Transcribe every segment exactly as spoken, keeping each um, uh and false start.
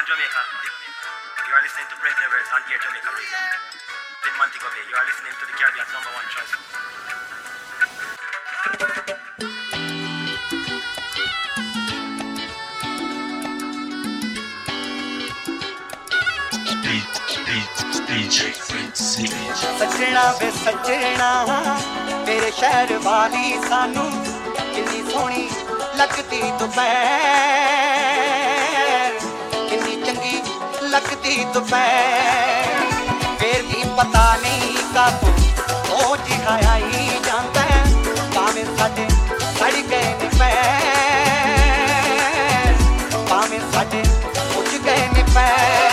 Jamaica. You are listening to Break Levels on Air Jamaica Radio. In Montego Bay, you are listening to the Caribbean's number one choice. सजना वे सजना तेरे शहर वाली सानू किन्नी सोहनी लगदी दोपहर किन्नी चंगी लगदी दोपहर फिर भी पता नहीं कब ओ जिहाया ही जांदा है भावें साडे सड़ गए ने पैर भावें साडे उज गए ने पैर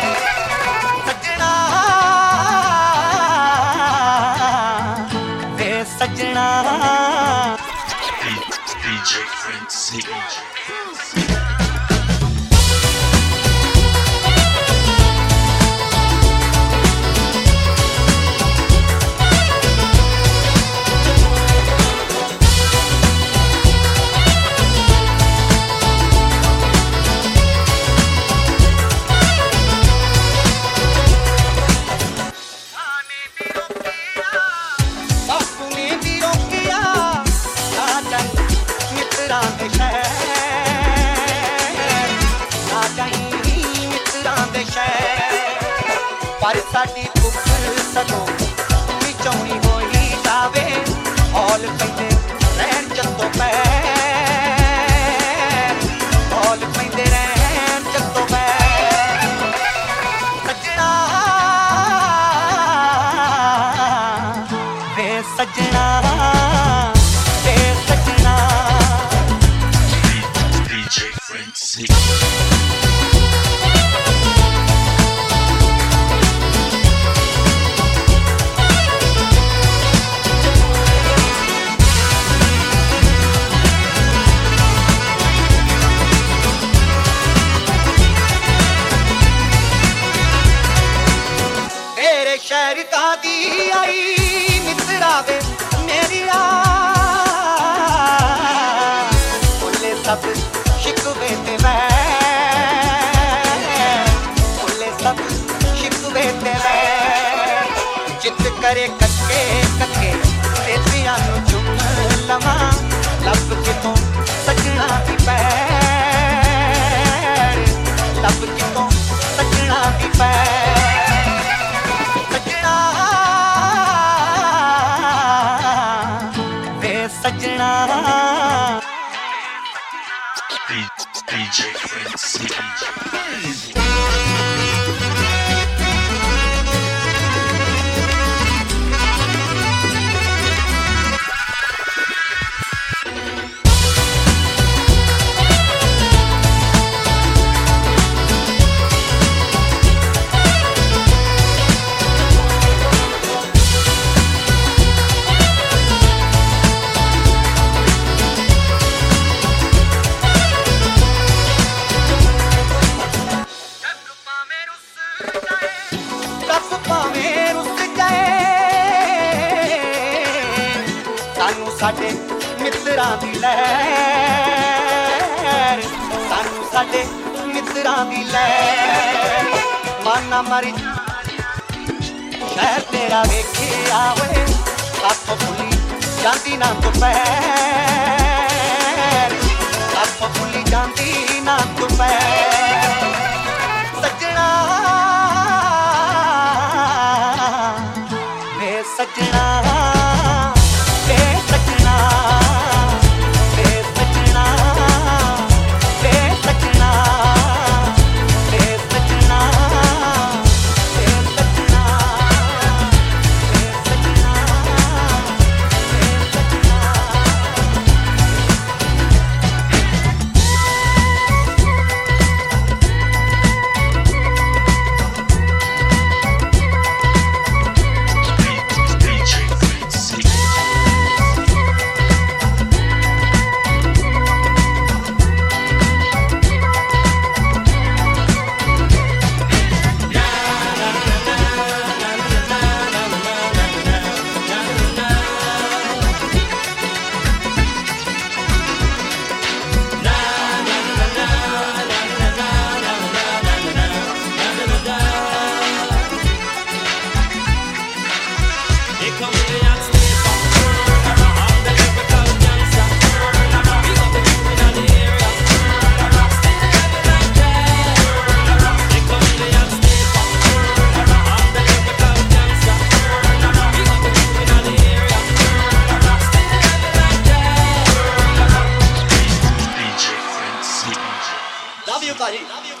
सजना D J Frenzy पर साडी भुख सगों विचौनी होई जावे हौल पैंदे रहन जत्तों पैर हौल पैंदे रहन जत्तों पैर सजना वे सजना वे सजना D J Frenzy शहर दादी आई मित्रा वे मेरिया बोले सब शिकवे ते मैं बोले सब शिकवे ते मैं जित करे कक्के कक्के तेतियां नु चुम लवा लब कितों सजना दी पैर लब कितों सजना दी पैर सजना D J Frenzy साडे मित्रां दी लहर सानू साडे मित्रां दी लहर माना मरी शहर तेरा वेखिया वे साथों भुली जांदी ना दोपहर साथों भुली जांदी ना दोपहर सजना वे सजना D J ਦਿਓ ਤਾਜੀ